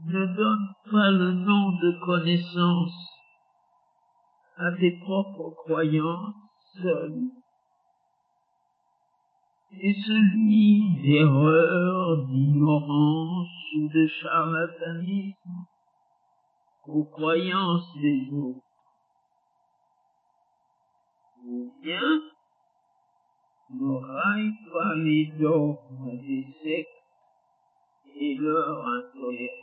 Ne donne pas le nom de connaissance à tes propres croyances seules, et celui d'erreur, d'ignorance ou de charlatanisme aux croyances des autres. Ou bien, ne raille pas les dogmes des sectes et leur intolérance.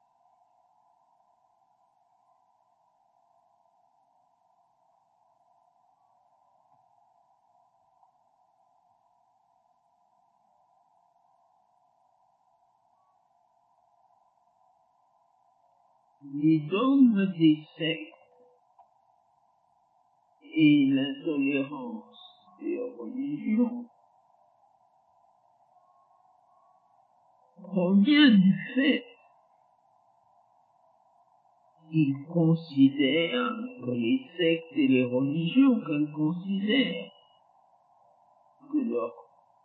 Les dogmes des sectes et l'intolérance des religions provient du fait qu'ils considèrent que les sectes et les religions qu'elles considèrent que leurs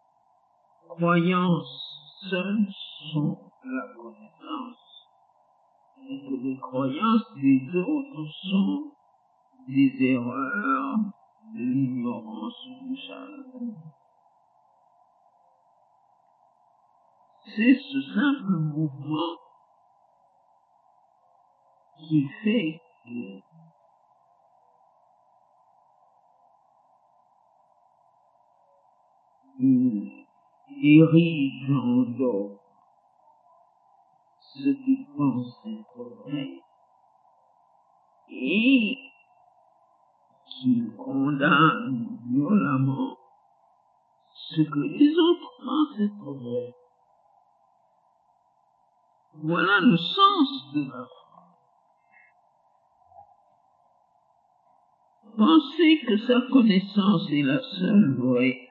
croyances seules sont la connaissance et que les croyances des autres sont des erreurs, de l'ignorance ou du charlatanisme. C'est ce simple mouvement qui fait qu'il érige en dogme ce qu'il pense être vrai et qu'il condamne violemment ce que les autres pensent être vrai. Voilà le sens de la foi. Penser que sa connaissance est la seule vraie,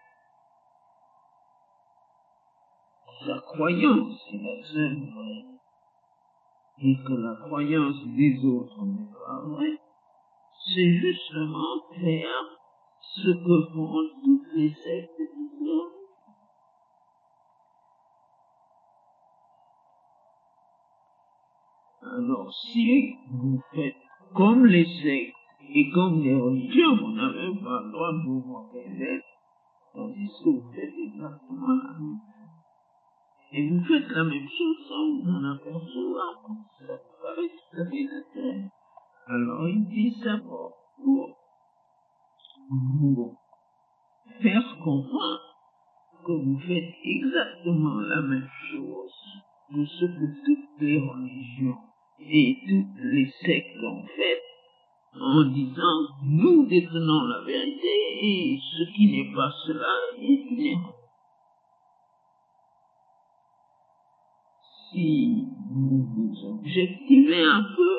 sa croyance est la seule vraie, et que la croyance des autres n'est pas vraie, c'est justement faire ce que font toutes les sectes et toutes les religions. Alors, si vous faites comme les sectes et comme les religions, vous n'avez pas le droit de vous moquer d'elles, tandis que vous faites exactement la même chose. Et vous faites la même chose sans vous en apercevoir. Ça paraît tout à fait naturel. Alors, il dit ça pour vous faire comprendre que vous faites exactement la même chose de ce que toutes les religions et toutes les sectes ont fait, en disant nous détenons la vérité et ce qui n'est pas cela est une erreur. Si vous vous objectivez un peu,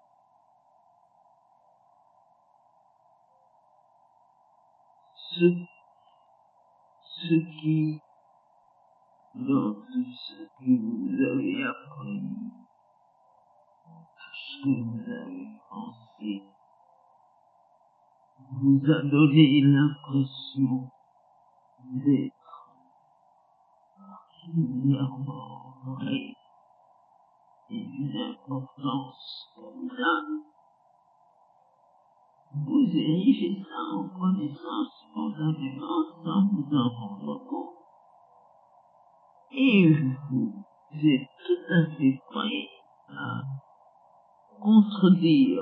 ce qui, dans tout ce que vous avez appris, tout ce que vous avez pensé, vous a donné l'impression d'être particulièrement vrai et d'une importance capitale, vous érigez ça en connaissance spontanément sans vous en rendre compte. Et vous êtes tout à fait prêt à contredire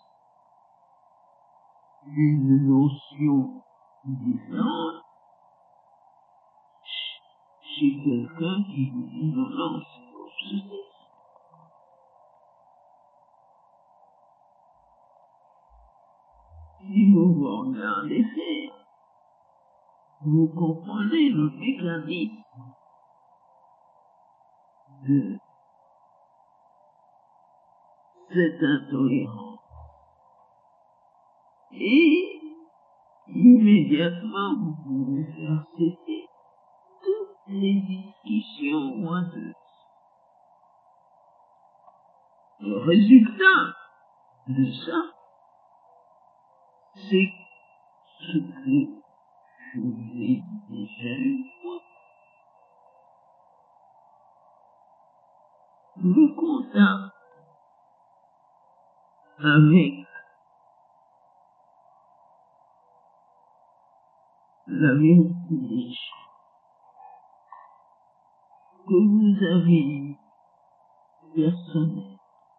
une notion différente chez quelqu'un qui vous dit non, non, c'est pour ceci. Si vous vous regardez faire, vous comprenez le mécanisme de cette intolérance. Et immédiatement, vous pouvez faire cesser toutes les discussions oiseuses. Le résultat de ça, c'est ce que je vous ai dit déjà une fois. le contact avec la vérité que vous avez personnel,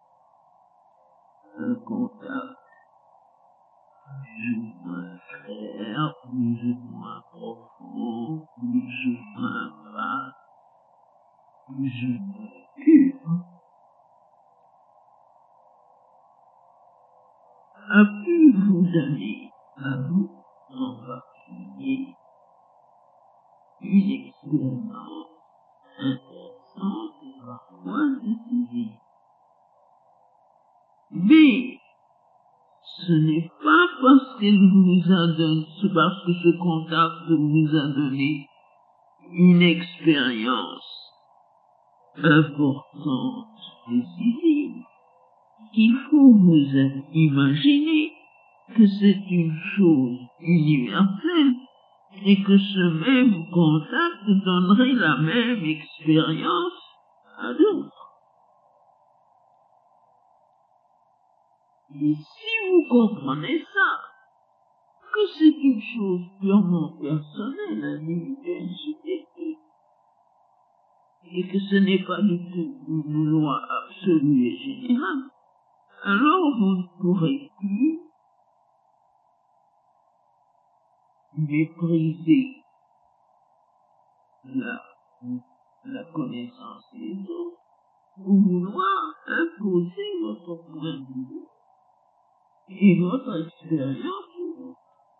un contact plus ou moins clair, plus ou moins profond, plus ou moins vaste, plus ou moins pur, a pu vous donner à vous en particulier une expérience intéressante et parfois décisive. Mais ce n'est pas parce qu'elle vous a donné, c'est parce que ce contact vous a donné une expérience importante, décisive, qu'il faut vous imaginer que c'est une chose universelle et que ce même contact donnerait la même expérience à d'autres. Et si vous comprenez ça, que c'est une chose purement personnelle, individuelle, subjective, et que ce n'est pas du tout une loi absolue et générale, alors vous ne pourrez plus mépriser la connaissance des autres ou vouloir imposer votre point de vue et votre expérience aux autres.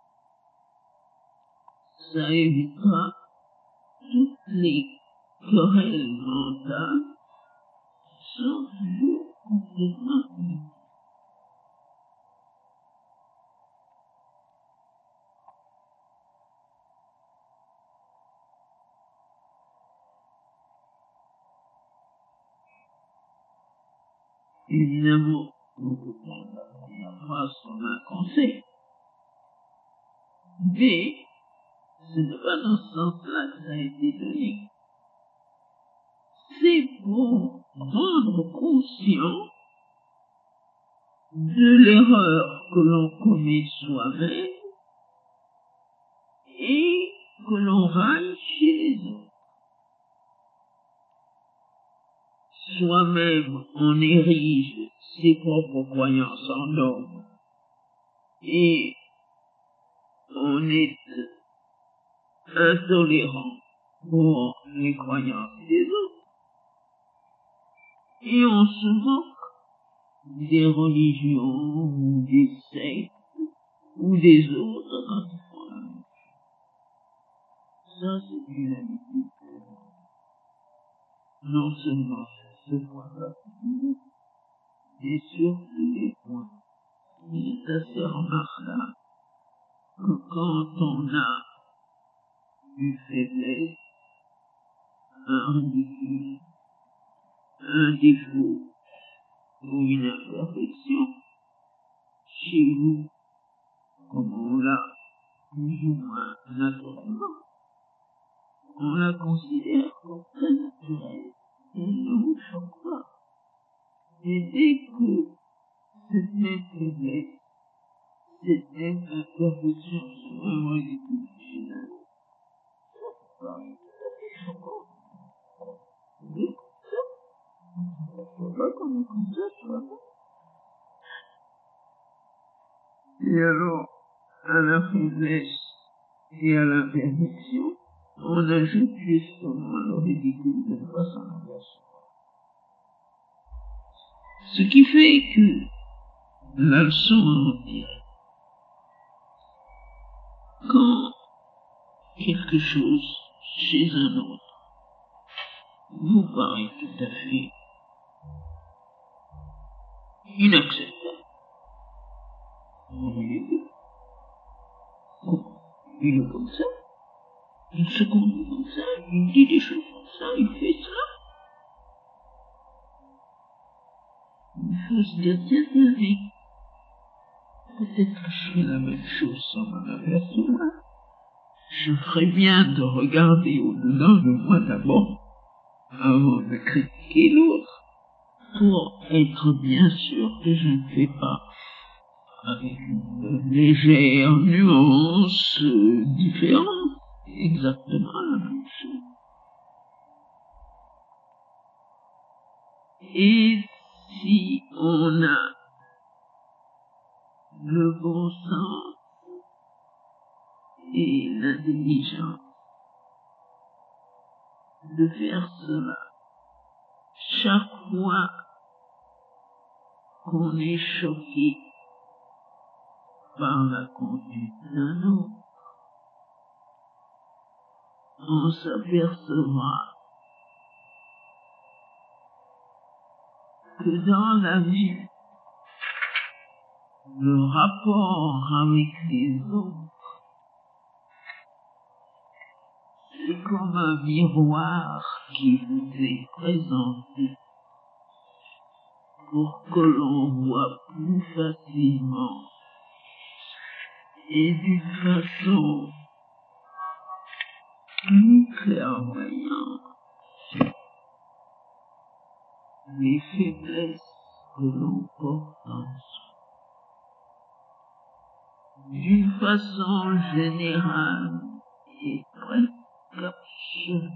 Ça évitera toutes les querelles mentales qui sont toujours complètement inutiles. Évidemment, on peut prendre la première phrase comme un conseil, mais ce n'est pas dans ce sens-là que ça a été donné. C'est pour rendre conscient de l'erreur que l'on commet soi-même et que l'on raille chez les autres. Soi-même, on érige ses propres croyances en dogme et on est intolérant pour les croyances des autres. Et on se moque des religions ou des sectes ou des autres quand ils font la même chose. Ça, c'est une habitude pour moi. Non seulement sur ce point-là, mais sur tous les points. Il est assez remarquable que quand on a une faiblesse, un ridicule, un défaut ou une imperfection, chez vous, comme on l'a plus ou moins naturellement, on la considère comme très naturelle et elle ne vous choque pas. Et dès que cette même faiblesse, cette même imperfection sur un ridicule chez un autre, ça paraît tout à fait choquant. Mais il ne faut pas qu'on est comme ça soi-même. Et alors, à la faiblesse et à l'imperfection, on ajoute justement le ridicule de façon inverse. Ce qui fait que la leçon à en tirer, quand quelque chose chez un autre vous paraît tout à fait inacceptable, vous voyez que, comment il est comme ça, il se conduit comme ça, il dit des choses comme ça, il fait cela. Il faut se dire, tiens, mais peut-être que je fais la même chose sans m'en apercevoir. Je ferais bien de regarder au-dedans de moi d'abord, avant de critiquer l'autre. pour être bien sûr que je ne fais pas avec une légère nuance différente, exactement la même chose. Et si on a le bon sens et l'intelligence de faire cela chaque fois qu'on est choqué par la conduite d'un autre, on s'apercevra que dans la vie, le rapport avec les autres, c'est comme un miroir qui vous est présenté pour que l'on voit plus facilement et d'une façon plus clairvoyante les faiblesses que l'on porte en soi. D'une façon générale et presque absolue,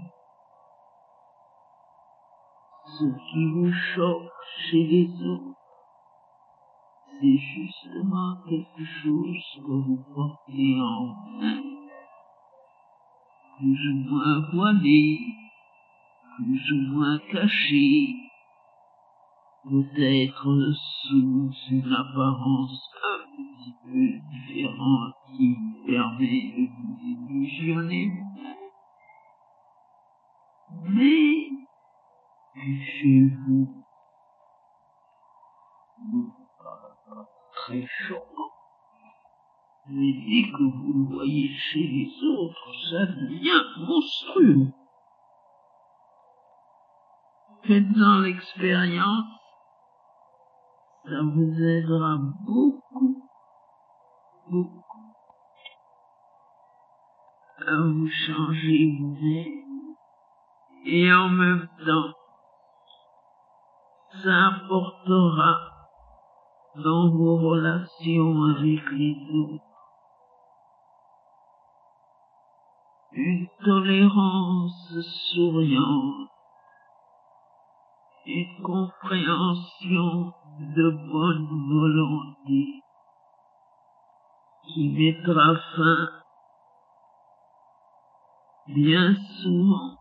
ce qui vous choque chez les autres, c'est justement quelque chose que vous portez en vous, plus ou moins voilé, plus ou moins caché, peut-être sous une apparence un petit peu différente qui permet de vous illusionner. Mais, chez vous, ne vous parle pas très choquant. Mais dès que vous le voyez chez les autres, ça devient monstrueux. Faites-en l'expérience, ça vous aidera beaucoup, beaucoup à vous changer vous-même. Et en même temps, ça apportera dans vos relations avec les autres une tolérance souriante, une compréhension de bonne volonté qui mettra fin bien souvent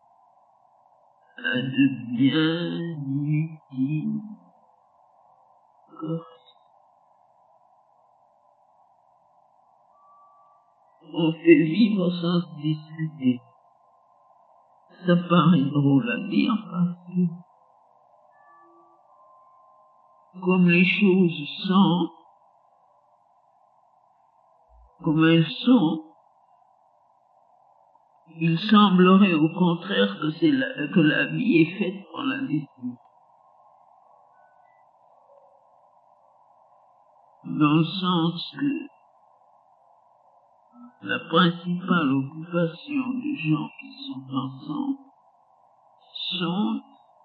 à de bien inutiles corps. On fait vivre sans se discuter. Ça paraît drôle à dire parce que comme les choses sont, comme elles sont, il semblerait au contraire que la vie est faite pour la dispute. Dans le sens que la principale occupation des gens qui sont ensemble sont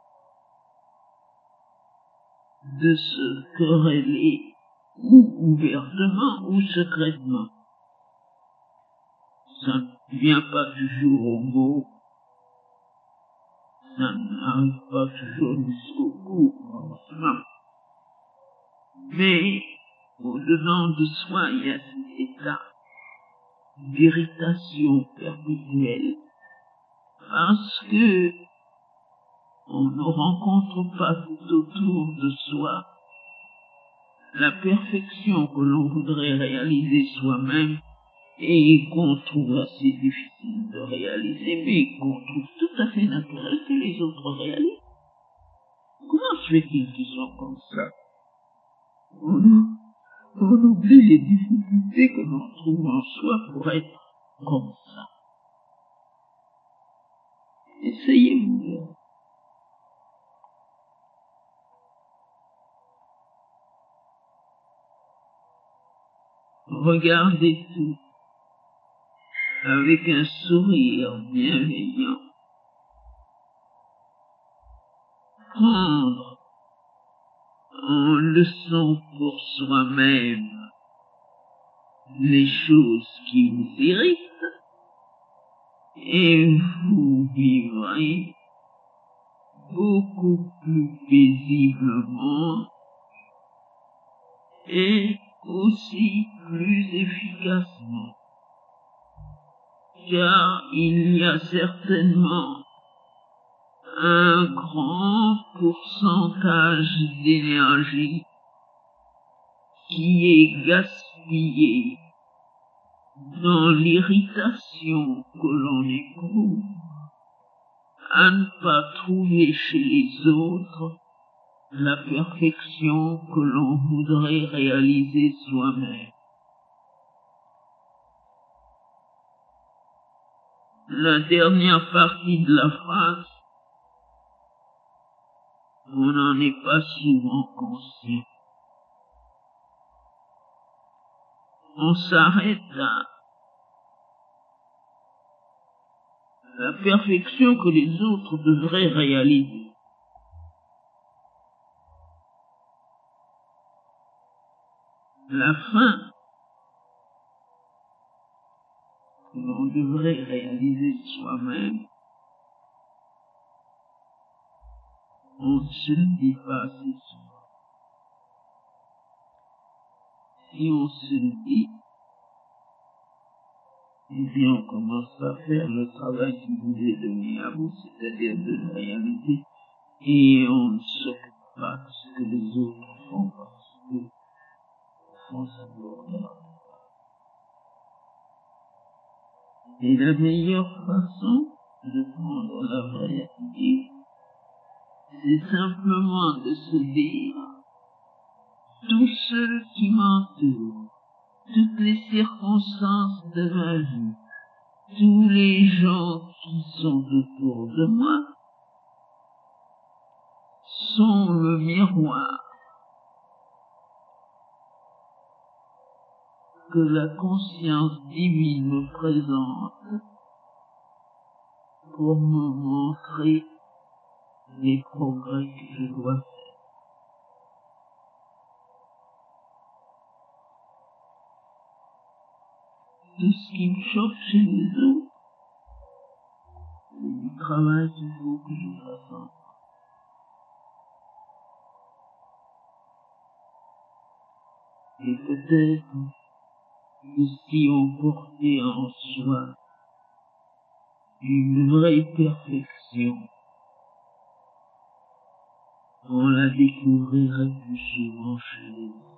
de se quereller ou ouvertement ou secrètement. Ça ne vient pas toujours au mot, ça n'arrive pas toujours jusqu'au bout, heureusement. Mais au-dedans de soi, il y a cet état d'irritation perpétuelle parce que on ne rencontre pas tout autour de soi la perfection que l'on voudrait réaliser soi-même et qu'on trouve assez difficile de réaliser, mais qu'on trouve tout à fait naturel que les autres réalisent. Comment se fait-il qu'ils soient comme ça? On oublie les difficultés que l'on trouve en soi pour être comme ça. Essayez-vous. Regardez tout avec un sourire bienveillant. Prendre leçon pour soi-même les choses qui vous irritent, et vous vivrez beaucoup plus paisiblement et aussi plus efficacement, car il y a certainement un grand pourcentage d'énergie qui est gaspillé dans l'irritation que l'on éprouve à ne pas trouver chez les autres la perfection que l'on voudrait réaliser soi-même. La dernière partie de la phrase, on n'en est pas souvent conscient. On s'arrête à la perfection que les autres devraient réaliser. La fin que l'on devrait réaliser soi-même, on ne se le dit pas assez souvent. Si on se le dit, eh bien on commence à faire le travail qui vous est donné à vous, c'est-à-dire de le réaliser, et on ne s'occupe pas de ce que les autres font parce que, au fond, ça ne nous regarde pas. Et la meilleure façon de prendre la vraie attitude, c'est simplement de se dire, tous ceux qui m'entourent, toutes les circonstances de ma vie, tous les gens qui sont autour de moi, sont le miroir que la conscience divine me présente pour me montrer les progrès que je dois faire. Tout ce qui me choque chez les autres, c'est du travail qu'il faut que je fasse en moi. Et peut-être que si on portait en soi une vraie perfection, on la découvrirait plus souvent chez les autres.